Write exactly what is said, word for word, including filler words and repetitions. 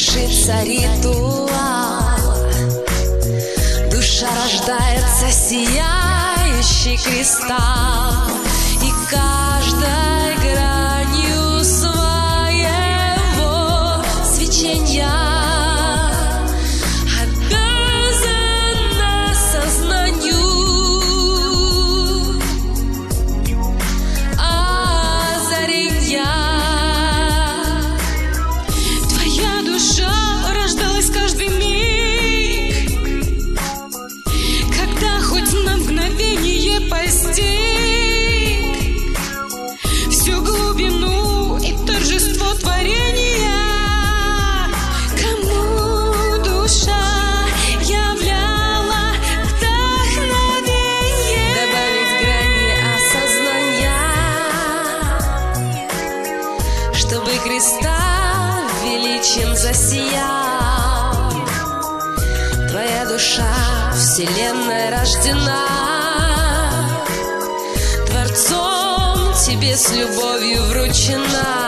свершится ритуал. Душа рождается сияющий кристалл, и каждой гранью своего свечения обязана сознанию озарения. Твоя душа рождалась каждый миг, когда хоть на мгновение постиг всю глубину и торжество творения. Кому душа являла вдохновение, добавить грани осознания, чтобы кристалл величием засиял. Твоя душа вселенной рождена, Творцом тебе с любовью вручена.